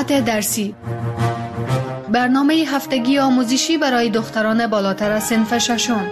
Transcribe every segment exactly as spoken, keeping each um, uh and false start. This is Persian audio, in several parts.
ساعت درسی، برنامه هفتگی آموزشی برای دختران بالاتر از صنف ششم.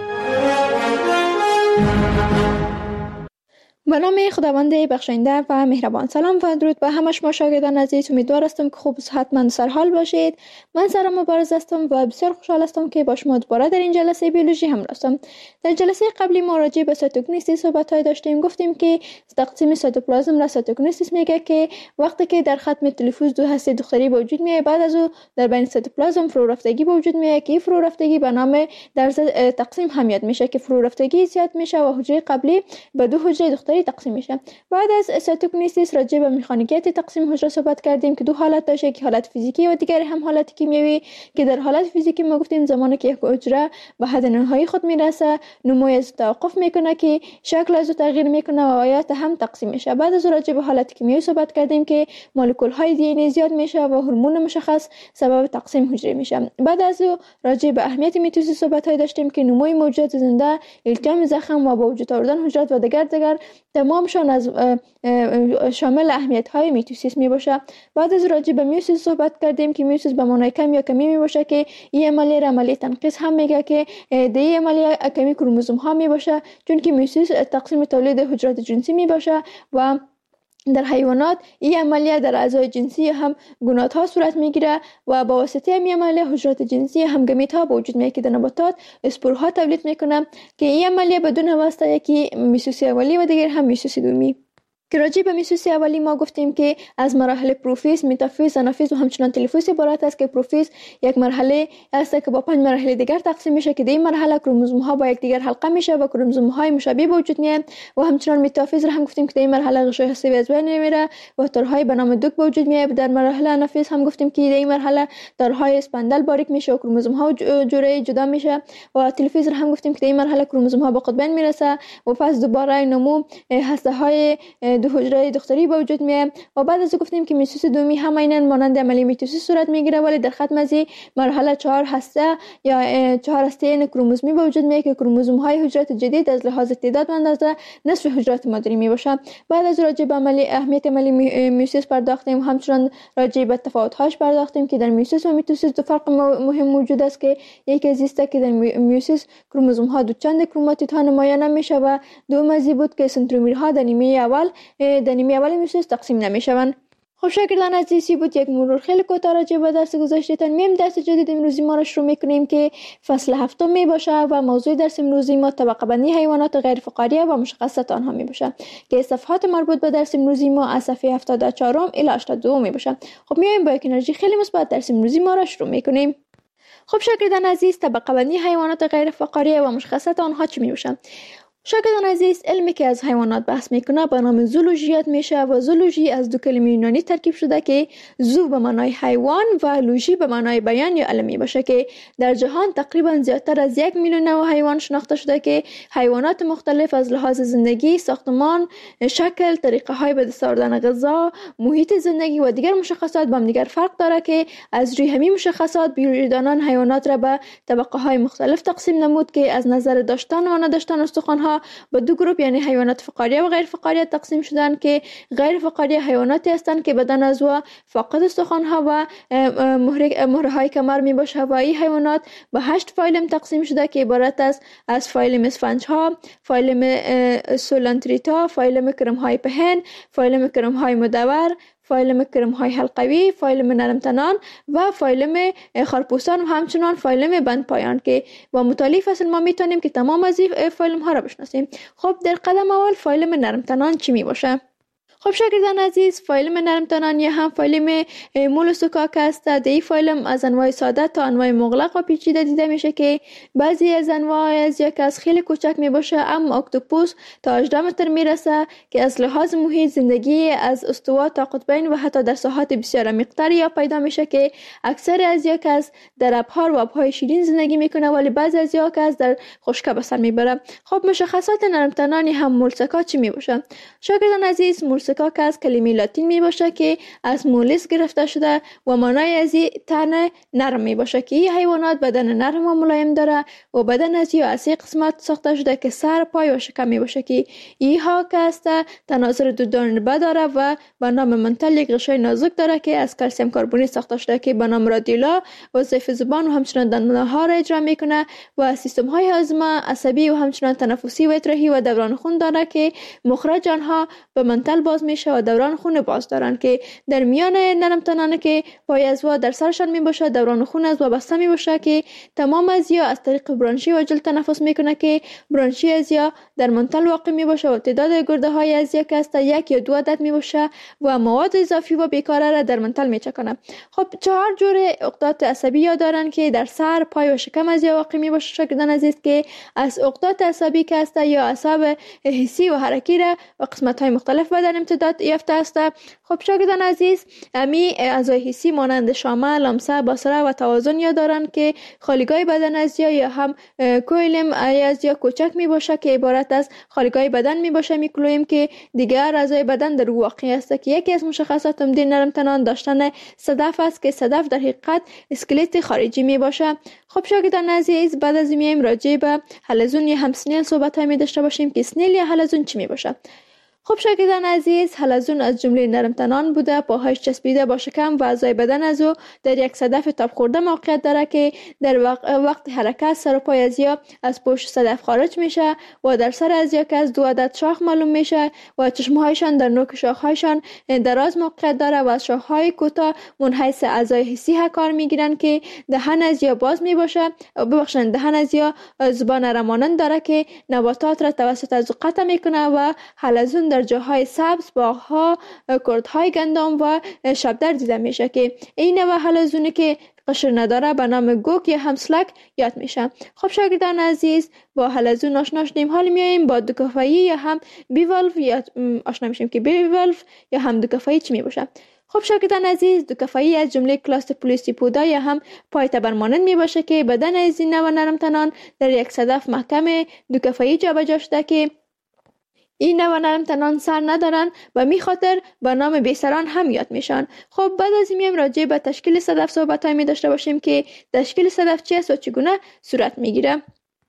به نام خداوند بخشنده و مهربان. سلام و درود به همه شما شاگردان عزیز. امیدوار هستم که خوب و صحتمند و سرحال باشید. من سارا مبارز هستم و بسیار خوشحال هستم که با شما دوباره در این جلسه بیولوژی همراه هستم. در جلسه قبلی ما راجع به سایتوکینیسیس صحبت‌های داشتیم. گفتیم که تقسیم سایتوپلازم را سایتوکینیسیس میگه که وقتی که در ختم تلفوز دو هسته دختری به وجود میاد، بعد از او در بین سایتوپلازم فرو رفتگی به وجود میاد که فرو رفتگی به نام در تقسیم هم یاد میشه که فرو رفتگی زیاد میشه و حجره قبلی به دو حجره دختری تقسیم میشه. بعد از سایتوکینیسیس راجع به مکانیکیت تقسیم حجره صحبت کردیم که دو حالت داشته، که حالت فیزیکی و دیگری هم حالت کیمیایی، که در حالت فیزیکی ما گفتیم زمانی که یک حجره به حد نهایی خود میرسه نمو از توقف میکنه که شکل از تغییر میکنه و آیات هم تقسیم میشه. بعد از راجع به حالت کیمیایی صحبت کردیم که مولکول های دی ان ای زیاد میشه و هورمون مشخص سبب تقسیم حجره میشه. بعد از راجع به اهمیت میتوسیس صحبت های داشتیم که نموی موجودات زنده، التیام زخم و با وجود آوردن حجرات و دیگر دیگر تمامشان از شامل اهمیت های میتوسیس می باشه. بعد از راجع به میوسیس صحبت کردیم که میوسیس به معنای کم یا کمی می باشه که این عملیه را عملیه تنقیص هم میگه که در این عملیه کمی کروموزوم ها می باشه، چون که میوسیس تقسیم تولید حجرات جنسی می باشه و در حیوانات این عملیه در اعضای جنسی هم گونات ها صورت میگیره و با واسطه این عملیه حجرات جنسی هم گمیت ها به وجود میاد که در نباتات اسپورها تولید میکنه که این عملیه بدون واسطه یکی میوسیس اولی و دیگر هم میوسیس دومی. که راجع به میوسیس اولی ما گفتیم که از مراحل پروفیز، متافیز، آنافیز و همچنان تلفوز عبارت است که پروفیز یک مرحله است که با پنج مرحله دیگر تقسیم میشه که در این مرحله کروموزوم ها با یکدیگر حلقه میشه و کروموزوم های مشابه به وجود میاد و همچنان متافیز را هم گفتیم که در این مرحله غشای هسته‌ای از بین میره و تارهای به نام دوک به وجود میاد. در مرحله آنافیز هم گفتیم که در این مرحله تارهای اسپندل باریک میشه و کروموزوم ها جوره جدا میشه و تلفوز را هم گفتیم که در این مرحله کروموزوم ها به قطبین میرسه و پس دوباره نمو هسته های دو حجره دختری به وجود میاد و بعد از گفتیم که میوسیس دومی هم عیناً مانند عملیه میتوسیس صورت میگیره، ولی در ختم از مرحله چهار هسته یا چهار هسته کروموزومی به وجود میاد که کروموزوم های حجرات جدید از لحاظ تعداد و اندازه نصف حجرات مادری می باشه. بعد از راجع به عملی اهمیت عملی میوسیس پرداختیم، همچنان راجع به تفاوت هاش پرداختیم که در میوسیس و میتوسیس دو فرق مهم موجود است که یکی از است که در میوسیس کروموزوم ها دو چند کروماتید ها نمایان نمیشه و دوم از بود که سنترومرها در نیمه اول در نیمه اول میوسیس تقسیم نمیشوند. خب شاگردان عزیزی بود یک مرور خیلی کوتاه راجع به درس گذشتهتان. میم درس جدید امروزی ما را شروع میکنیم که فصل هفتم می باشه و موضوع درس امروزی ما طبقه بندی حیوانات غیر فقاریه و مشخصات آنها می باشه که صفحات مربوط به درس امروزی ما از صفحه هفتاد و چهار الی هشتاد و دو می باشه. خب میایم با یک انرژی خیلی مثبت درس امروزی ما را شروع میکنیم. خب شاگردان عزیز، طبقه بندی حیوانات غیر فقاریه و مشخصات آنها چی می باشه؟ شاگردان عزیز، علمی که از حیوانات بحث میکنه به نام زولوژی یاد میشه و زولوژی از دو کلمه یونانی ترکیب شده که زو به معنای حیوان و لوژی به معنای بیان یا علم باشه که در جهان تقریبا زیادتر از یک میلیون نوع حیوان شناخته شده که حیوانات مختلف از لحاظ زندگی، ساختمان، شکل، طریقه های به دست آوردن غذا، محیط زندگی و دیگر مشخصات با هم دیگر فرق داره که از روی همین مشخصات بیولوژیدانان حیوانات را به طبقه های مختلف تقسیم نمود که از نظر داشتن و نداشتن استخوان ها به دو گروه یعنی حیوانات فقاریه و غیر فقاریه تقسیم شدن که غیر فقاریه حیواناتی هستند که بدن از و فاقد استخوان ها و مهره مهره های کمر می باشه و این حیوانات به هشت فایلم تقسیم شده که عبارت است از فایلم اسفنج ها، فایلم سولانتریتا، فایلم کرم های پهن، فایلم کرم های مدور، فایلم کرم های حلقوی، فایلم نرمتنان و فایلم خرپوستان و همچنان فایلم بند پایان که با مطالعه فصل ما میتونیم که تمام از این فایلم ها را بشناسیم. خب در قدم اول فایلم نرمتنان چی می باشه؟ خب شاگردان عزیز، فایلم نرمتنان یا هم فایلم مولوسوکاک است. در این فایلم از انواع ساده تا انواع مغلق و پیچیده دیده میشه که بعضی از انواع از یک از خیلی کوچک می باشه، اما اکتوپوس تا هجده متر میرسه که از لحاظ محیط زندگی از استوا تا قطبین و حتی در ساحات بسیار عمیق‌تر یا پیدا میشه که اکثر از یک از در ابحار و آبهای شیرین زندگی میکنه ولی بعضی از یک از در خشکی به سر میبره. خب مشخصات نرمتنان هم مولسکا چی می باشه؟ شاگردان عزیز، مولسکا موسیقا که از کلمه لاتین می باشه که از مولیس گرفته شده و معنای از این تن نرم می باشه که این حیوانات بدن نرم و ملایم داره و بدن از این از قسمت ساخته شده که سر، پای و شکم می باشه که اینها که است تناظر دو جانبه داره و به نام منتل یک غشای نازک داره که از کلسیم کربونی ساخته شده که به نام رادیولا وظایف زبان و همچنان دندانه ها را اجرا میکنه و سیستم های هاضمه، عصبی و همچنان تنفسی و اطراحی و دوران خون داره که مخرج آنها به منتل باز میشه و دوران خون باز دارن که در میان نرم تنانه که پای از و در سرشان می باشه دوران خون از و بسته می باشه که تمام از یا از طریق برانشی و جلد تنفس میکنه که برانشی از یا در منتل واقع می باشه و تعداد گرده های از یا که است یک یا دو عدد می باشه و مواد اضافی و بیکاره را در منتل می چکنه. خب چهار جور عقدات عصبی یا دارن که در سر، پای و شکم از یا واقع می باشه شاگردان عزیز که از عقدات عصبی که است یا اعصاب حسی و حرکی را و قسمت های مختلف بدن امتداد یافته است. خب شاگردان عزیز امی اعضای حسی مانند شامه، لمسه، بصره و توازن یا دارن که خالیگاه بدن از یا یا هم کویلم از یا کوچک می باشه که عبارت از خالیگاه بدن می باشه میکلویم که دیگر اعضای بدن در واقع است که یکی از مشخصات عمده نرم تنان داشتن صدف است که صدف در حقیقت اسکلت خارجی می باشه. خب شاگردان عزیز بعد از میایم راجع به حلزون یا هم سنیل صحبت های می داشته باشیم که سنیل یا حلزون چی می باشه. خب شاگردان عزیز حلزون از جمله نرم تنان بوده، پاهایش چسبیده با شکم و اعضای بدن از او در یک صدف تاب خورده موقعیت داره که در وقت, وقت حرکت سر و پای از یا از پشت صدف خارج میشه و در سر از یا که از دو عدد شاخ معلوم میشه و چشمهایشان در نوک شاخهایشان دراز موقعیت داره و از شاخهای کوتاه منحیث اعضای حسی ها کار میگیرن که دهن از یا باز میباشه ببخشید دهن از یا زبان رمانند داره که نباتات را توسط از قطع میکنه و حلزون در جاهای سبز، باغ‌ها، کردهای گندم و شبدر دیده میشه که این نوع حلزونی که قشر نداره به نام گوک یا همسلک یاد میشه. خب شاگردان عزیز با حلزون آشنا شدیم، حالا میایم با دوکافایی یا هم بیوالف یا آشنا میشیم که بیوالف یا هم دوکافایی چی میباشه. خب شاگردان عزیز دوکافایی از جمله کلاس پولیسی پودا یا هم پای تبرمانند می باشه که بدن از این نوع نرم تنان در یک صدف محکم دوکافایی جابجا شده که این نوع نرم تنان سر ندارن و می خاطر با نام بیسران هم یاد میشن. خب بعد از این میایم راجع به تشکیل صدف صحبت های می داشته باشیم که تشکیل صدف چی است و چگونه صورت میگیره.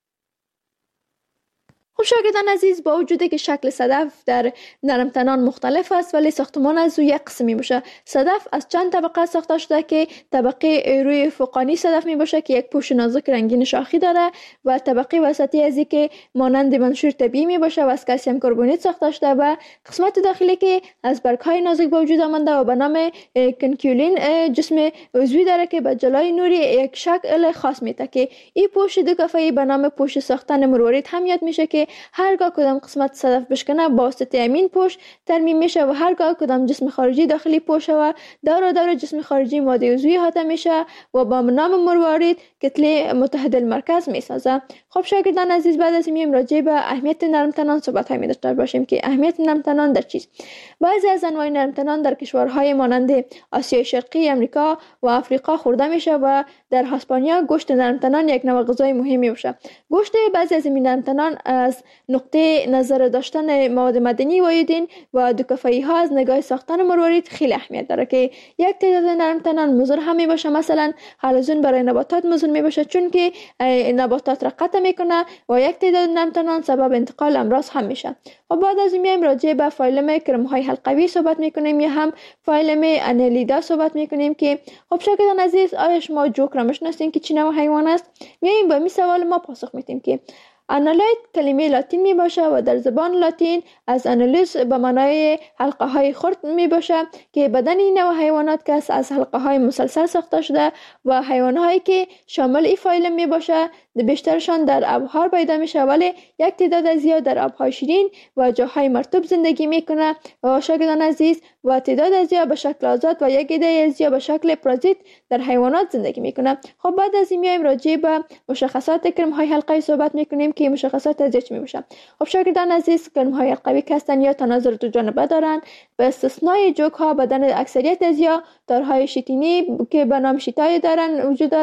خب شاگردان عزیز با وجودی که شکل صدف در نرم تنان مختلف است ولی ساختمان از او یک قسم می باشه. صدف از چند طبقه ساخته شده که طبقه روی فوقانی صدف می باشه که یک پوست نازک رنگین شاخی داره و طبقه وسطی از که مانند منشور طبیعی می باشه و از کلسیم کربونیت ساخته شده و قسمت داخلی که از برگ های نازک به وجود آمده و به نام کنکیولین جسم عضوی داره که به جلای نوری یک شکل خاص میده که این پوست دوکافایی به نام پوست ساختن مروارید هم یاد میشه که هرگاه کدام قسمت صدف بشکنه با واسطه امین پوست ترمیم میشه و هرگاه کدام جسم خارجی داخلی پوست و دور و دور جسم خارجی ماده عضوی احاطه میشه و با نام مروارید کتله متحد المرکز میسازه. خب شاگردان عزیز بعد از این راجع به اهمیت نرم تنان صحبت های داشته باشیم که اهمیت نرم تنان در چیست. بعضی از انواع نرم تنان در کشورهای مانند آسیای شرقی، امریکا و آفریقا خورده میشه و در اسپانیا گوشت نرم تنان یک نوع غذای مهمی باشه. گوشت بعضی از این نرم تنان از نقطه نظر داشتن مواد معدنی و ایودین و دوکافایی ها از نگاه ساختن مروارید خیلی اهمیت داره که یک تعداد نرم تنان مضر هم می باشه. مثلا حلزون برای نباتات مضر می باشه چون که نباتات را قطع میکنه و یک تعداد نرم تنان سبب انتقال امراض هم میشه. و بعد از این میایم راجع به فایلم کرم های حلقوی صحبت میکنیم یا هم فایلم انالیدا صحبت میکنیم که خب شاگردان عزیز آیا شما جوک را میشناسین که چه نوع حیوان است؟ میایم با این سوال ما پاسخ میدیم که انالیت کلمه لاتین می باشه و در زبان لاتین از انالیس به معنای حلقه های خرد می باشه که بدن این نوع حیوانات که از حلقه های مسلسل ساخته شده و حیوان هایی که شامل این فایلم می باشه بیشترشان در آبها پیدا میشه ولی یک تعداد زیاد در آبهای شیرین و جاهای مرطوب زندگی میکنه و شاگردان عزیز و تعداد زیاد به شکل آزاد و یک عده زیاد به شکل پرازیت در حیوانات زندگی میکنه. خب بعد از این میایم راجع به مشخصات کرم های حلقوی صحبت میکنیم که مشخصات از چی میشه. خب شاگردان عزیز کرم های حلقوی هستن یا تناظر دو جانبه دارن به استثنای جوک ها بدن اکثریت از یا دارهای شیتینی که به نام شیتای دارن وجود داره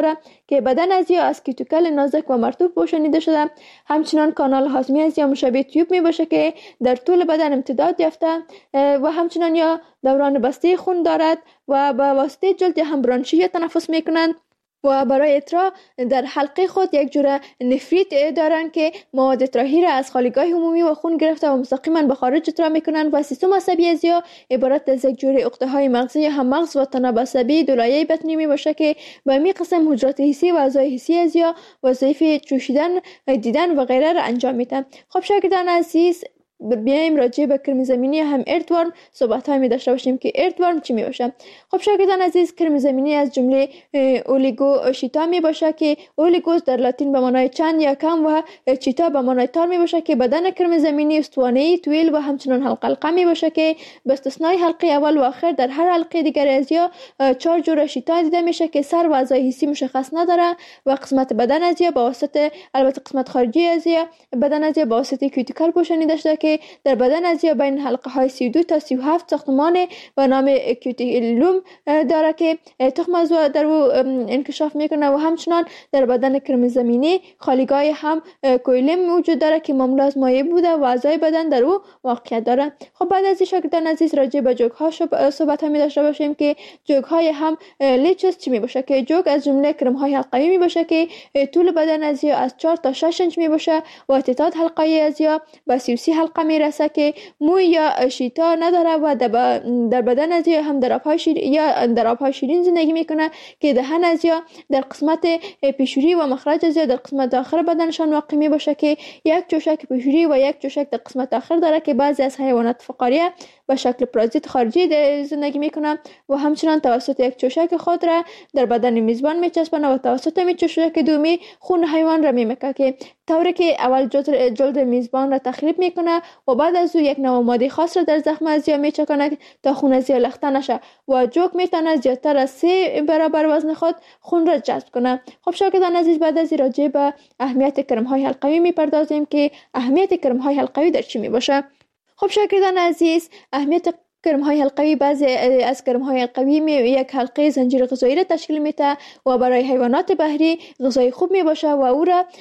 که بدن از یا از کیتوکل نازک و مرطوب پوشانیده شده. همچنان کانال هاضمه از یا مشابه تیوب می باشه که در طول بدن امتداد یافته و همچنان یا دوران بسته خون دارد و به واسطه جلد هم برانشی تنفس می کنند و برای اترا در حلقه خود یک جور نفریت دارند که مواد اطراحی را از خالیگاه عمومی و خون گرفته و مستقیما به خارج اترا میکنند و سیستم عصبی از یا عبارت از یک جور عقده های مغزی هم مغز و تناب عصبی دو لایه بطنی می باشه که به می قسم حجرات حسی و اعضای حسی از یا وظایف چوشیدن، دیدن و غیره را انجام میدن. خب شاگردان عزیز، بیایم راجع به کرم زمینی هم اردورم صحبت های می داشته باشیم که اردورم چی می باشه. خب شاگردان عزیز، کرم زمینی از جمله اولیگو شیتا می باشه که اولیگوس در لاتین به معنای چند یا کم و چیتا به معنای تار می باشه که بدن کرم زمینی استوانه‌ای طویل و همچنان حلقه حلقه می باشه که به استثنای حلقه اول و آخر در هر حلقه دیگر از یا چهار جور شیتا دیده میشه که سر و اعضای حسی مشخص نداره و قسمت بدن از یا به واسطه البته قسمت خارجی از یا بدن از یا به واسطه کیوتیکل پوشانیده شده که در بدن از یا بین حلقه های سی و دو تا سی و هفت ساختمان و نام کیوتیلوم داره که تخم از در او انکشاف میکنه و همچنان در بدن کرم زمینی خالیگاه هم کویلم موجود داره که معمولا از مایع بوده و اعضای بدن در او واقعیت داره. خب بعد از شاگردان عزیز راجع به جوک ها صحبت هم داشته باشیم که جوک های هم لیچز چی می باشه که جوک از جمله کرم های حلقوی می باشه که طول بدن از یا از چهار تا شش انچ می باشه و تعداد حلقه از یا به سی و سه حلقه می رسه که موی یا شیتا نداره و در بدن از یا هم در آبهای شیرین یا در آبهای شیرین زندگی میکنه که دهن از یا در قسمت پیشوری و مخرج از یا در قسمت آخر بدنشان واقع می باشه که یک چوشک پیشوری و یک چوشک در قسمت آخر داره که بعضی از حیوانات فقاریه به شکل پرازیت خارجی زندگی میکنه و همچنان توسط یک چوشک خود را در بدن میزبان میچسبانه و توسط می چوشک دومی خون حیوان را میمکه که طوری که اول جلد میزبان را تخریب میکنه و بعد از او یک نوع ماده خاص را در زخم از یا میچکنه تا خون از یا لخته نشه و جوک میتونه زیادتر از سه برابر وزن خود خون را جذب کنه. خب شاگردان عزیز، بعد از راجع به اهمیت کرم های حلقوی میپردازیم که اهمیت کرم های حلقوی در چی میباشه. خب شاگردان عزیز، اهمیت کرم های حلقوی بعضی از کرم های حلقوی می یک حلقه زنجیر غذایی را تشکیل میده و برای حیوانات بحری غذای خوب می باشه و او را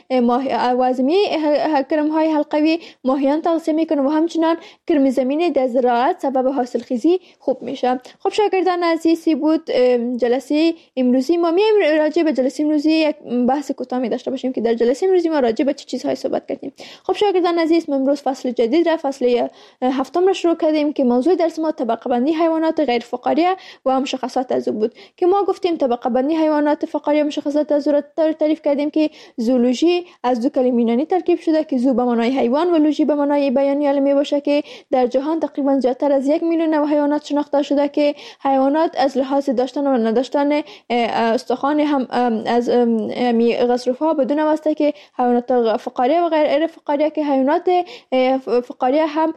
وازمی کرم های حلقوی ماهیان تغذیه میکنه و همچنان کرم زمینی در زراعت سبب حاصل خیزی خوب میشه. خب شاگردان عزیزی بود جلسه امروزی ما. میایم راجع به جلسه امروزی یک بحث کوتاه می داشته باشیم که در جلسه امروزی ما راجع به چه چیزهای صحبت کردیم. خب شاگردان عزیز، ما امروز فصل جدید را فصل هفتم را شروع کردیم که موضوع درس ما طبقه بندی حیوانات غیر فقاریه و مشخصات از او بود که ما گفتیم طبقه بندی حیوانات فقاریه مشخصات از او را تعریف کردیم که زولوژی از دو کلمه یونانی ترکیب شده که زو به معنای حیوان و لوژی به معنای بیانی علمی باشه که در جهان تقریبا زیادتر از یک میلیون نوع حیوانات شناخته شده که حیوانات از لحاظ داشتن و نداشتن استخوان هم از غضروفها بدون واسطه که حیوانات فقاریه و غیر فقاریه که حیوانات فقاریه هم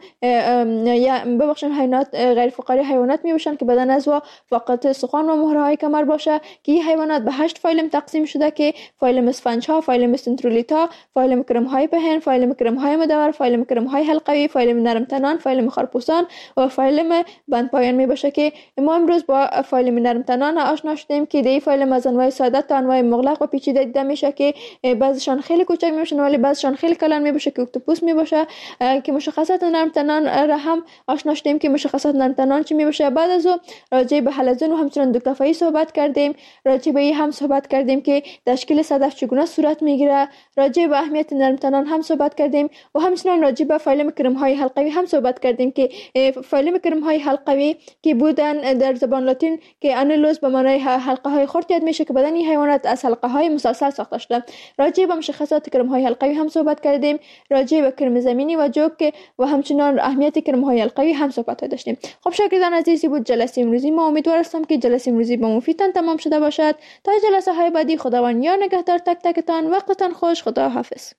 یا ببخشید حیوانات غیر فقاری حیوانات می باشند که بدن از و فقط استخوان و مهره های کمر باشه که این حیوانات به هشت فایلم تقسیم شده که فایلم اسفنج ها، فایلم سنترولیتا، فایلم کرم های پهن، فایلم کرم های مدور، فایلم کرم های حلقوی، فایلم نرم تنان، فایلم خرپوسان و فایلم بند پایان می باشه که ما امروز با فایلم نرم تنان آشنا شدیم که دی فایلم از انواع ساده تا انواع مغلق و پیچیده دیده میشه که بعضیشان خیلی کوچک می باشن ولی بعضیشان خیلی کلان می باشه که اکتوپوس می باشه که مشخصات نرم تنان را هم آشنا شدیم که مشخصات نرم تنان چی می باشه. بعد از او راجع به حلزون و همچنان دوکتافایی صحبت کردیم، راجع به این هم صحبت کردیم که تشکیل صدف چگونه صورت میگیره، راجع به اهمیت نرم تنان هم صحبت کردیم و همچنان راجع به فایلم کرم های حلقوی هم صحبت کردیم که فایلم کرم های حلقوی که بودن در زبان لاتین که انولوس به معنای حلقه های خرد یاد میشه که بدن این حیوانات از حلقه های مسلسل ساخته شده. راجع به مشخصات کرم های حلقوی هم صحبت کردیم، راجع به کرم زمینی و جوک و همچنان اهمیت کرم های حلقوی هم صحبت داشتیم. خب شاگردان عزیزی بود جلسه امروزی. ما امیدوار هستم که جلسه امروزی با مفیدتان تمام شده باشد. تا جلسه های بعدی خداوند یا نگهدار تک تکتان. وقتتان خوش. خدا حافظ.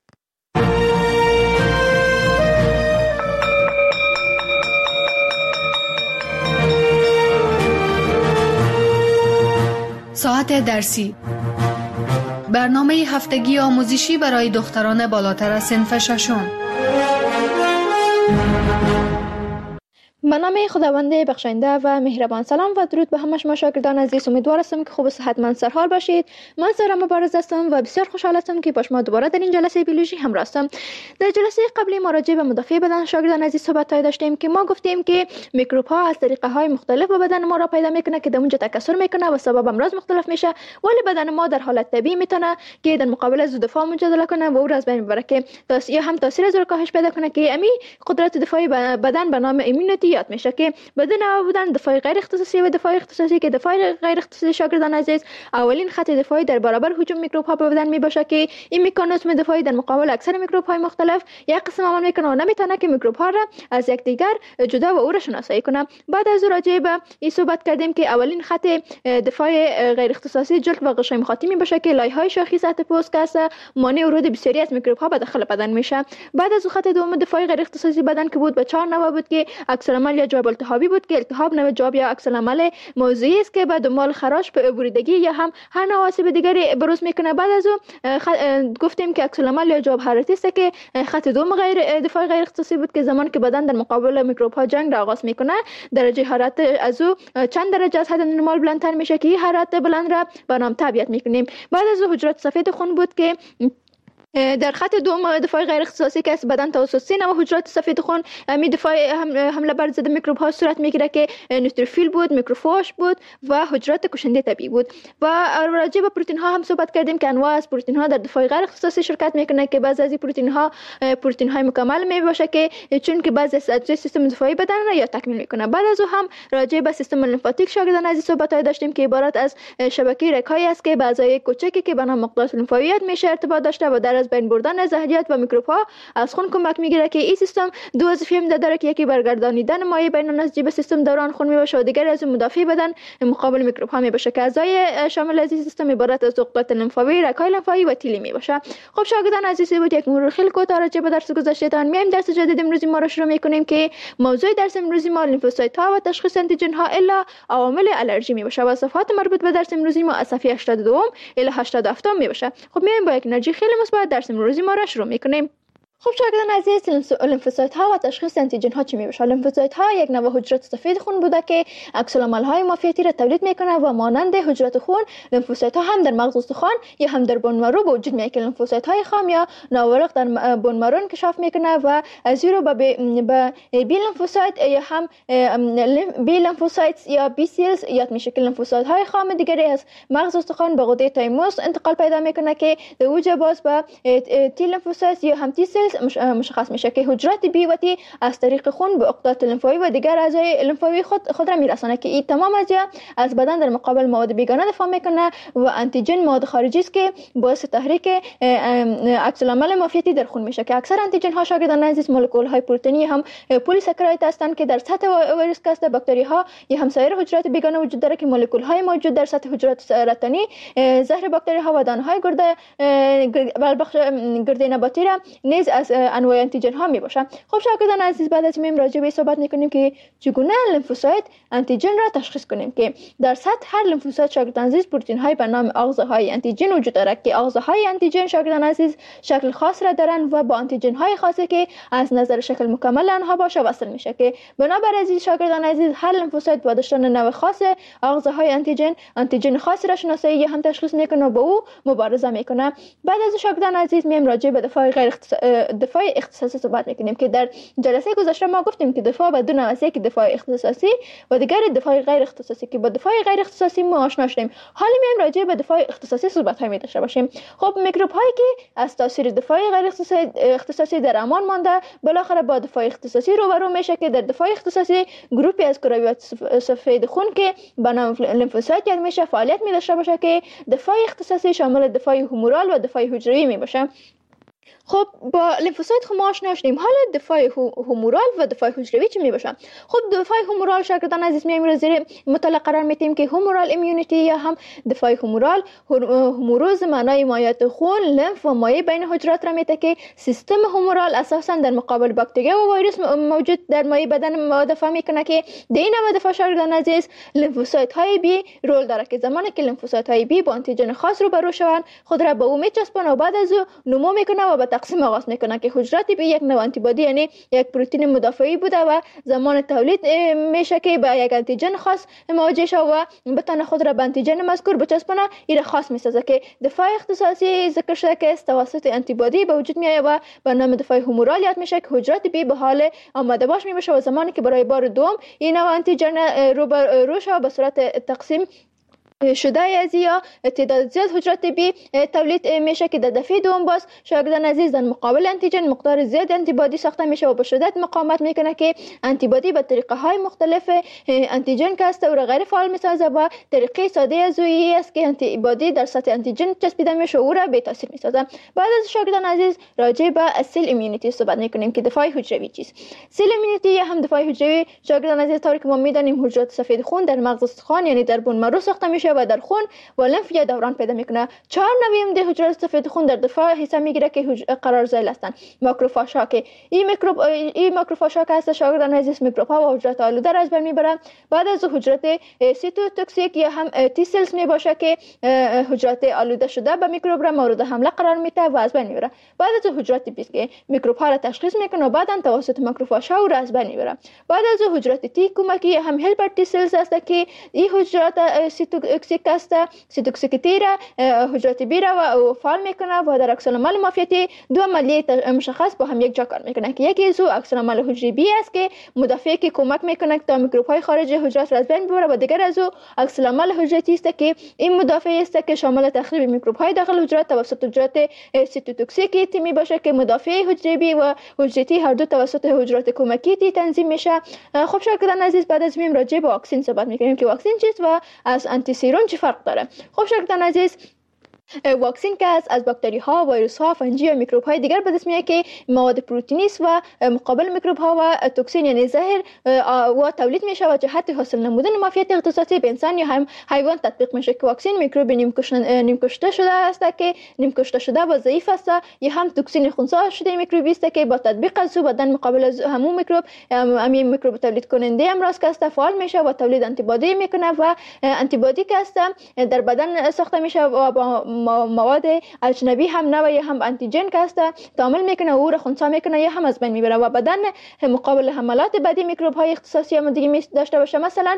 ساعت درسی، برنامه هفتگی آموزشی برای دختران بالاتر از صنف ششم. به نام خداوند بخشنده و مهربان. سلام و درود به همه شما شاگردان عزیز. امیدوار هستم که خوب و صحتمند سرحال باشید. من سارا مبارز هستم و بسیار خوشحال هستم که با شما دوباره در این جلسه بیولوژی همراه هستم. در جلسه قبلی ما راجع به مدافع بدن شاگردان عزیز صحبت داشتیم که ما گفتیم که میکروب ها از طریقه های مختلف به بدن ما را پیدا میکنه که در اونجا تکثر میکنه و سبب امراض مختلف میشه، ولی بدن ما در حالت طبیعی میتونه که در مقابل از دفاع مجادله کنه و او را از بین ببره که یا هم تاثیر از کاهش پیدا کنه که امی قدرت دفاعی بدن به نام ایمونیتی یاد میشه که بدون بودن دفاع غیر اختصاصی و دفاع اختصاصی که دفاع غیر اختصاصی شاگردان عزیز اولین خط دفاعی در برابر هجوم میکروب ها به بدن می باشه که این مکانیزم دفاعی در مقابل اکثر میکروب های مختلف یک قسم عمل میکنه و نمیتونه که میکروب ها را از یکدیگر جدا و او را شناسایی کنه. بعد از راجع به این صحبت کردیم که اولین خط دفاع غیر اختصاصی جلد و غشای مخاطی می باشه که لایه های شاخی سطح پوست که مانع ورود بسیاری از میکروب ها به داخل بدن میشه. بعد از خط دوم دفاع غیر اختصاصی بدن که بود به چهار نوع بود که عکس العمل یا جواب التهابی بود که التهاب نوع جواب یا عکس العمل موضعی است که به دنبال خراش، بریدگی یا هم هر نوع آسیب دیگری بروز میکنه. بعد از او گفتیم که عکس العمل یا جواب حرارتی است که خط دوم غیر دفاع غیر اختصاصی بود که زمانی که بدن در مقابل میکروب ها جنگ را آغاز میکنه درجه حرارت از او چند درجه از حد نرمال بلندتر میشه که این حرارت بلند را به نام تبعیت میکنیم. بعد از او حجرات سفید خون بود که در خط دوم دفاع غیر اختصاصی که از بدن توسط سه نوع حجرات سفید خون می دفاع حمله بر ضد میکروب ها صورت میگیره که نوتروفیل بود، میکروفاژ بود و حجرات کشنده طبیعی بود. و راجع به پروتئین ها هم صحبت کردیم که انواع از پروتئین ها در دفاع غیر اختصاصی شرکت میکنه که بعضی از این پروتئین ها پروتئین های مکمل می باشه که چون که بعضی از اجزای سیستم دفاعی بدن را یا تکمیل میکنه. بعد از او هم راجع به سیستم لیمفاتیک شاگردان عزیز صحبت داشتیم که عبارت از شبکه رگ‌هایی است که بعضای کوچکی که به نام مقدار لیمفاویت میشه ارتباط داشته و در از بین بردن زهریات و میکروب ها از خون کمک میگیره که این سیستم دو وظیفه هم داره که یکی برگردانیدن مایع بین نسجی به سیستم دوران خون میباشه و دیگر از مدافع بدن مقابل میکروب ها میباشه که اعضای شامل از این سیستم عبارت از عقدات لیمفاوی، رگ‌های لیمفاوی و تیلی میباشه. خب شاگردان عزیز بود یک مرور خیلی کوتاه راجع به درس گذشتهتان. میایم درس جدید امروزی ما رو شروع میکنیم که موضوع درس امروزی ما لیمفوسایت ها و تشخیص آنتیژن ها الا عوامل آلرژی میباشه و صفحات مربوط به درس امروزی ما از صفحه هشتاد و دو الی هشتاد و هفت میباشه. خب میایم با یک انرژی خیلی مثبت درس امروزی ما را شروع میکنیم. خب شاگردان عزیز، لیمفوسایت ها و تشخیص آنتیژن ها چی میباشه؟ لیمفوسایت ها یک نوع حجرات سفید خون بوده که عکس العمل های مافیتی را تولید میکنه و مانند حجرات خون لیمفوسایت ها هم در مغز استخوان یا هم در بون مرو به وجود میاد که لیمفوسایت های خام یا ناورق در بون مرو انکشاف میکنه و از این رو به بی لیمفوسایت یا هم بی لیمفوسایت یا بی سیلز یاد میشه که لیمفوسایت های خام دیگری از مغز استخوان به غده تایموس انتقال پیدا میکنه که در اوج باز به تی لیمفوسایت یا هم تی سیلز مشخص میشه که حجرات بی و تی از طریق خون به عقدات لیمفاوی و دیگر اعضای لیمفاوی خود خود را میرسانه که این تمام اجزا از بدن در مقابل مواد بیگانه دفاع میکنه و آنتیژن مواد خارجی است که باعث تحریک عکس العمل مافیتی در خون میشه که اکثر آنتیژن ها شاگردان عزیز مولکول های پروتئینی هم پلی ساکراید هستند که در سطح ویروس کاست باکتری ها یا هم سایر حجرات بیگانه وجود داره که مولکول های موجود در سطح حجرات سرطانی زهر باکتری ها و دانه های گرده بخش گرده نباتی را نیز از انواع آنتیژن ها می باشه. خب شاگردان عزیز بعد از این راجع به صحبت میکنیم که چگونه لیمفوسایت آنتیژن را تشخیص کنیم که در سطح هر لیمفوسایت شاگردان عزیز پروتئین های به نام آغازه های آنتیژن وجود داره که آغازه های آنتیژن شاگردان عزیز شکل خاص را دارن و با آنتیژن های خاصی که از نظر شکل مکمل آنها باشه وصل میشه که بنابر از شاگردان عزیز هر لیمفوسایت با داشتن نوع خاص آغازه های آنتیژن آنتیژن خاصی را شناسایی یا هم تشخیص میکنه و با او مبارزه میکنه. بعد از شاگردان عزیز میایم راجع به دفاع غیر اختص... دفاع اختصاصی صحبت میکنیم که در جلسه گذشته ما گفتیم که دفاع به دو نوع است، که دفاع اختصاصی و دیگر دفاع غیر اختصاصی که با دفاع غیر اختصاصی ما آشنا شدیم. حالا میایم راجع به دفاع اختصاصی صحبت های داشته باشیم. خب میکروب هایی که از تاثیر دفاع غیر اختصاصی در امان مانده بالاخره با دفاع اختصاصی روبرو میشه که در دفاع اختصاصی گروپی از کرویات سفید خون که به نام لیمفوسایت یاد میشه فعالیت می داشته باشه که دفاع اختصاصی شامل دفاع هومورال و دفاع حجروی می باشه. خب با لیمفوسایت خب ما آشنا شدیم. حالا دفاع هومورال و دفاع حجروی چی می باشه؟ خب دفاع هومورال شاگردان عزیز میایم رو زیر مطالعه قرار میدیم که هومورال ایمیونیتی یا هم دفاع هومورال هوموروز معنای مایعات خون، لمف و مایع بین حجرات را میده که سیستم هومورال اساسا در مقابل باکتریا و ویروس موجود در مایع بدن دفاع میکنه که در این نوع دفاع شاگردان عزیز لیمفوسایت های بی رول داره که زمانی که لیمفوسایت های بی با آنتیژن خاص روبرو شوند خود را به او میچسبونه و بعد از او نمو میکنه و تقسیم آغاز میکنه که حجرات بی یک نوع آنتیبادی یعنی یک پروتئین مدافعی بوده و زمان تولید میشه که با یک آنتیژن خاص مواجه شود و بتونه خود را به آنتیژن مذکور بچسبونه. این خاص میسازه که دفاع اختصاصی ذکر شده که توسط آنتیبادی به وجود میاد و به نام دفاع هومورال یاد میشه که حجرات بی به حال آماده باش میشه و زمانی که برای بار دوم این نوع آنتیژن رو بر روش به صورت تقسیم شده از یا تعداد زیاد حجرات بی تولید میشه که در دفعه دوم باز شاگردان عزیز در مقابل آنتیژن مقدار زیاد آنتیبادی ساخته میشه و به شدت مقاومت میکنه که آنتیبادی به طریقه های مختلف آنتیژن که است او را غیر فعال میسازه و طریقه ساده از اویی است که آنتیبادی در سطح آنتیژن چسبیده میشه و او را بی تاثیر میسازه. بعد از شاگردان عزیز راجع به سیل ایمیونیتی صحبت میکنیم که دفاع حجروی چیست. سیل ایمیونیتی یا هم دفاع حجروی شاگردان عزیز طوری که ما میدانیم حجرات سفید خون در مغز استخوان یعنی در بون مرو ساخته میشه و در خون و لنف یا دوران پیدا میکنه. چهار نوع ده حجرات سفید خون در دفاع حصه میگیره که قرار ذیل هستند. ماکروفاژ ها که این میکروب این ماکروفاژ ها که هست شاگردان عزیز میکروب ها و حجرات آلوده را از بین میبرن. بعد از حجرات سیتوتوکسیک یا هم تی سلز میباشه که حجرات آلوده شده به میکروب را مورد حمله قرار میده و از بین میبره. بعد از حجرات بیست که میکروب ها را تشخیص میکنه و بعدا توسط ماکروفاژ ها را از بین میبره. بعد از حجرات تی کمکی هم هلپر تی سلز هست که این حجرات سیتوتوکسیک است سیتوکسیکیتی را حجرات بی را و فعال میکنه و در عکس العمل مافیتی دو عملیه مشخص با هم یک جا کار میکنه که یکی از او عکس العمل حجره بی است که مدافعی که کمک میکنه تا میکروب های خارج حجرات را از بین ببره و دیگر از او عکس العمل حجره تی است که این مدافعی است که شامل تخریب میکروب های داخل حجرات توسط حجرات سیتوتوکسیک تی میباشه که مدافع حجره بی و حجره تی هر دو توسط حجرات کمکی تی تنظیم میشه. خب شاگردان عزیز بعد از میم راجع به واکسن صحبت میکنیم که واکسن چیست و از آنتی سیرم چه فرق داره. خب شاگردان عزیز واکسن که از از باکتری ها، ویروس ها، فنجی و میکروب های دیگر به دست میاد که مواد پروتئینی است و مقابل میکروب ها و توکسین یعنی زهر و تولید میشه و جهت حاصل نمودن معافیت اختصاصی به انسان یا هم حیوان تطبیق میشه که واکسن میکروب نیم کشته شده است که نیم کشته شده و ضعیف است یا هم توکسین خنثی شده میکروبی است که با تطبیق از او بدن مقابل از همون میکروب همین میکروب تولید کننده امراض که است فعال میشه و تولید آنتی بادی میکنه و آنتی بادی که است در بدن ساخته میشه و با مواد اجنبی هم نه و یا هم آنتیژن که است تعامل میکنه و او را خنثی میکنه یا هم از بین میبره و بدن مقابل حملات بدی میکروب های اختصاصی هم دیگه داشته باشه. مثلا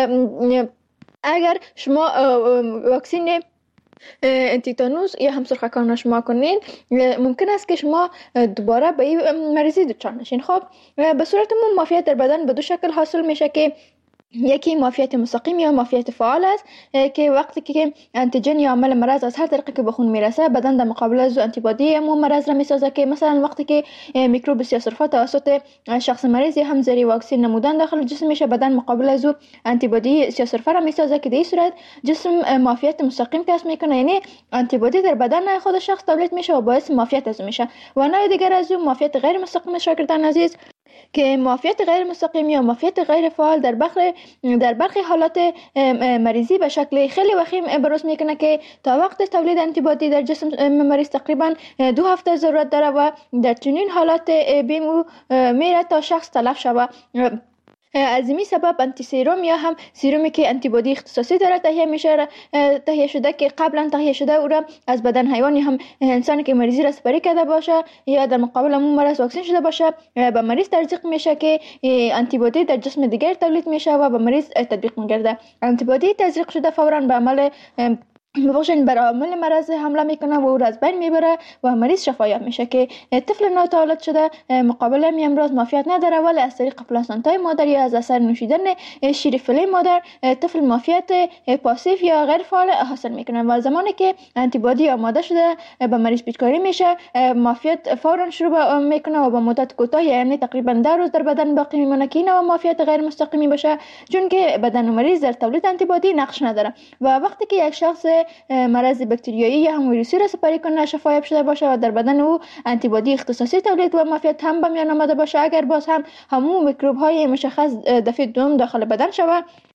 اگر شما واکسن تیتانوس یا هم سرخکان شما کنین ممکن است که شما دوباره به این مریضی دچار نشین. خب به صورت عموم معافیت در بدن به دو شکل حاصل میشه که یکی معافیت مستقیم یا معافیت فعال است که وقتی که آنتیژن یا عامل مرض از هر طریقی که به خون میرسه بدن در مقابل از آنتیبادی مو مرض را میسازه که مثلا وقتی که میکروب سیاه‌سرفه توسط شخص مریض یا هم زری واکسن نمودن داخل جسم میشه بدن مقابل از آنتیبادی سیاه‌سرفه را میسازه که در این صورت جسم معافیت مستقیم کسب میکنه یعنی آنتیبادی در بدن خود شخص تولید میشه و باعث معافیت از میشه. و نوع دیگر از معافیت غیر مستقیم شاگردان عزیز که معافیت غیر مستقیم یا معافیت غیر فعال در برخی در برخی حالات مریضی به شکل خیلی وخیم بروز میکنه که تا وقت تولید آنتیبادی در جسم مریض تقریبا دو هفته ضرورت داره و در چنین حالات بیمو میره تا شخص تلف شود. از این سبب آنتی سیروم یا هم سیرومی که آنتیبادی اختصاصی داره تهیه میشه تهیه شده که قبلا تهیه شده او را از بدن حیوان یا هم انسانی که مریضی را سپری کرده باشه یا در مقابل اون مرض واکسن شده باشه به مریض تزریق میشه که آنتیبادی در جسم دیگر تولید میشه و به مریض تطبیق میگرده. آنتیبادی تزریق شده فورا به عمل بخشن بر عامل مرض حمله میکنه و او را از بین میبره و مریض شفایاب میشه که طفل ناتولد شده مقابل این امراض معافیت نداره ولی از طریق پلاسنتای مادر یا از اثر نوشیدن شیر فیله مادر طفل معافیت پاسیو یا غیر فعال حاصل میکنه و زمانی که آنتیبادی آماده شده به مریض پیچکاری میشه معافیت فورا شروع میکنه و با مدت کوتاه یعنی تقریبا ده روز در بدن باقی میمونه که اینو معافیت غیر مستقیمی باشه چون که بدن مریض در تولید آنتیبادی نقش نداره و وقتی که یک شخص مرض باکتریایی یا هم ویروسی را سپری کنه شفایاب شده باشه و در بدن او آنتیبادی اختصاصی تولید و معافیت هم به میان آمده باشه اگر باز هم همون میکروب های مشخص دفعه دوم داخل بدن شود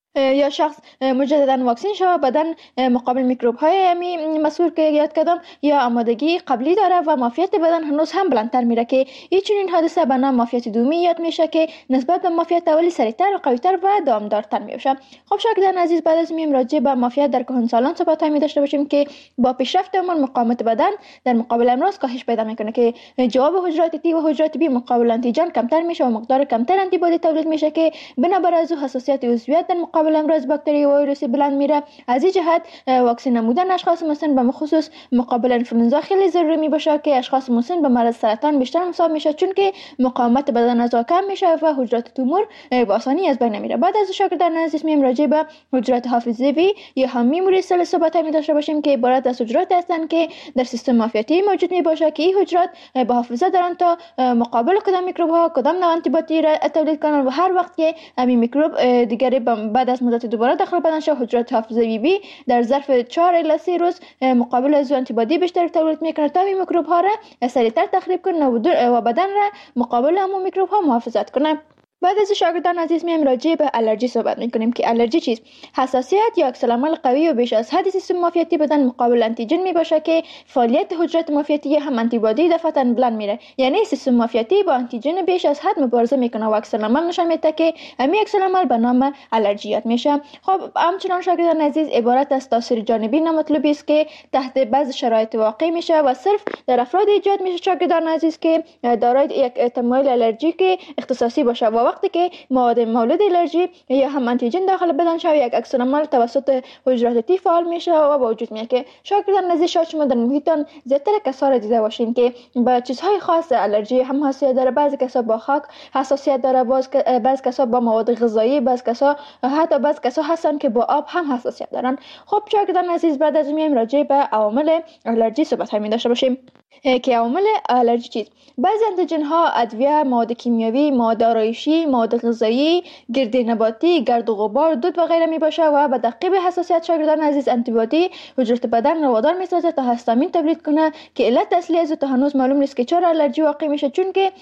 یا شخص مجددا واکسن شود بدن مقابل میکروب های امی مذکور که یاد کردم یا آمادگی قبلی داره و معافیت بدن هنوز هم بلندتر میره که این چنین حادثه به نام معافیت دومی یاد میشه که نسبت به معافیت اولی سریعتر و قویتر و دامدارتر میشه. خب شاگردان عزیز، بعد از میم راجع به معافیت در کهنسالان صحبت می داشته باشیم که با پیشرفت عمر مقاومت بدن در مقابل امراض کاهش پیدا میکنه که جواب حجرات تی و حجرات بی مقابل آنتیجن کمتر میشه و مقدار کمتر آنتی بادی تولید میشه که بنابر از حساسیت عضویت در مقابل امراض باکتری و ویروسی بلند میره. از این جهت واکسن نمودن اشخاص مسن به خصوص مقابل انفلوئنزا خیلی ضروری می باشه که اشخاص مسن به مرض سرطان بیشتر مصاب میشه چون که مقاومت بدن از کم میشه و حجرات تومور به آسانی از بین نمیره. بعد از شاگردان عزیز میم راجع به حجرات حافظه‌ای یا هم میموری سل صحبت می داشته باشیم که عبارت از حجرات هستند که در سیستم معافیتی موجود می باشه که این حجرات به حافظه دارن تا مقابل کدام میکروب ها کدام نوع آنتی بادی را تولید کنن و هر وقت که همین میکروب دیگری بعد از مدت دوباره داخل بدن شد حجرات حافظه‌ای بی در ظرف چهار الی سه روز مقابل از آنتی بادی بیشتر تولید میکنه تا این میکروب ها را سریعتر تخریب کنه و بدن را مقابل همون میکروب ها محافظت کنه. بعد از شاگردان عزیز میم راجع به الرژی صحبت میکنیم که الرژی چیست؟ حساسیت یا عکس‌العمل قوی و بیش از حد سیستم معافیتی بدن مقابل آنتیجن می باشه که فعالیت حجرات معافیتی هم آنتی بادی دفعتاً بلند میره، یعنی سیستم معافیتی با آنتیجن بیش از حد مبارزه میکنه و عکس‌العمل نشان میده که همین عکس‌العمل به نام الرژیات میشه. خب همچنان شاگردان عزیز عبارت از تاثیر جانبی نامطلوبی است که تحت بعض شرایط واقع میشه و صرف در افراد ایجاد میشه شاگردان عزیز که دارای یک تمایل الرژیک اختصاصی باشه و وقتی که مواد مولد الرژی یا هم آنتیجن داخل بدن شود یک عکس‌العمل توسط حجرات تی فعال میشه و با وجود میاد که شاگردان عزیز شاید شما در محیطتان زیادتر کسا را دیده باشین که با چیزهای خاص الرژی هم حساسیت داره. بعضی کسا با خاک حساسیت داره، بعضی کسا با مواد غذایی، بعضی کسا حتی بعضی کسا هستن که با آب هم حساسیت دارن. خب شاگردان عزیز بعد از میایم راجع به عوامل الرژی صحبت می داشته باشیم که عوامل الرژی چیست؟ بعضی آنتیژن ها، ادویه، مواد کیمیاوی، مواد آرایشی، مواد غذایی، گرد نباتی، گرد و غبار، دود و غیره می باشه و به تعقیب حساسیت شاگردان عزیز آنتی بادی حجرات بدن رو وادار می سازه تا هستامین تولید کنه که علت اصلی از تا هنوز معلوم نیست که چرا الرژی واقع میشه، چون که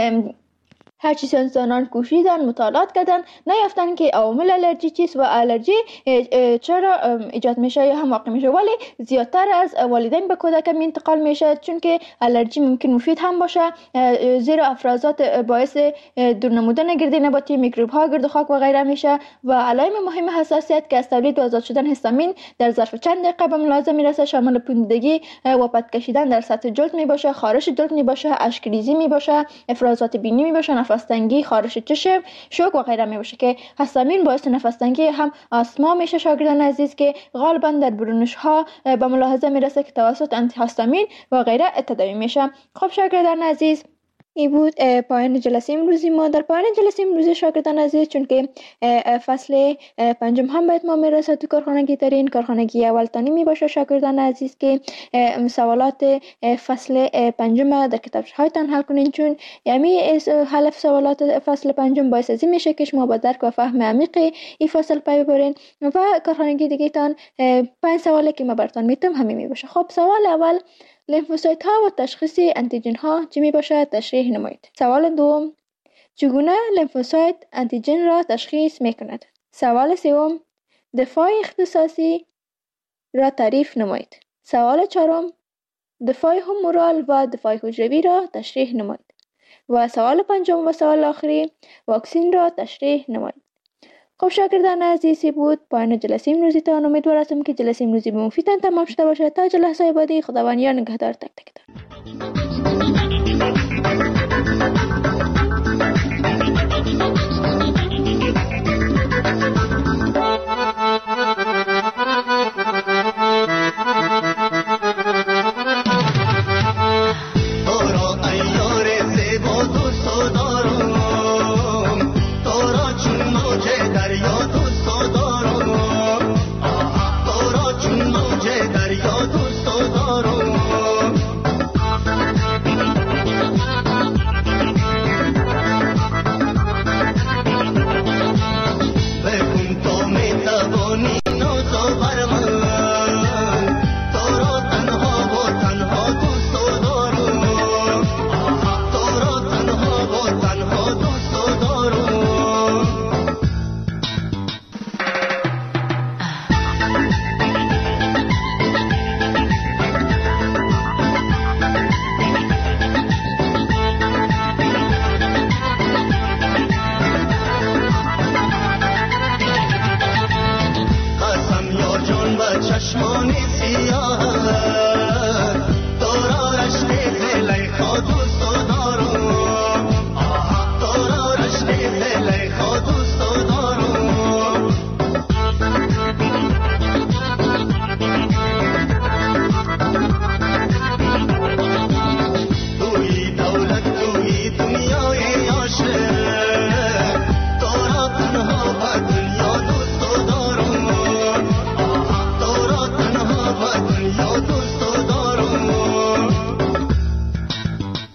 هرچی سنسانان کوشیدن مطالعات کردن نیافتن که عوامل الرژی چیست و الرژی چرا ایجاد میشه یا هم واقع میشه، ولی زیادتر از والدین به کودک انتقال میشه چون که الرژی ممکن مفید هم باشه زیرا افرازات باعث دور نمودن گرد نباتی، میکروب ها، گرد خاک و غیره میشه و علائم مهم حساسیت که از تولید و آزاد شدن هیستامین در ظرف چند دقیقه به ملاحظه میرسه شامل پوندگی و پد کشیدن در سطح جلد می باشه، خارش جلد می باشه، اشک ریزی می باشه، افرازات بینی می باشه، نفس تنگی، خارش چشم، شوک و غیره می باشه که هیستامین باعث نفس تنگی هم آسما میشه شاگردان عزیز که غالبا در برونش ها به ملاحظه میرسه که توسط آنتی هیستامین و غیره تداوی میشه. خب شاگردان عزیز ای بود پایان جلسه امروزی ما. در پایان جلسه امروزی شاگردان عزیز چون که فصل پنجم هم باید ما میرسه تو کارخانگی ترین کارخانگی اول تانی می باشه شاگردان عزیز که سوالات فصل پنجم در کتابچه هایتان حل کنین، چون یعنی حل سوالات فصل پنجم باعث از این میشه که شما با درک و فهم عمیق این فصل پی ببرین و کارخانگی دیگه تان پنج سوالی که ما براتون میتم همین می باشه. خب سوال اول، لیمفوسایت ها و تشخیص انتیجن ها چی می باشد تشریح نمایید. سوال دوم، چگونه لیمفوسایت انتیجن را تشخیص می کند. سوال سوم، دفاع اختصاصی را تعریف نمایید. سوال چهارم، دفاع همورال و دفاع حجروی را تشریح نمایید. و سوال پنجم و سوال آخری، واکسین را تشریح نمایید. خب شاگردان عزیزی بود پایان جلسه امروزی تان. امیدوار هستم که جلسه امروزی به مفیدتان تمام شده باشه. تا جلسه بعدی خداوند یار نگهدار تک تک تان.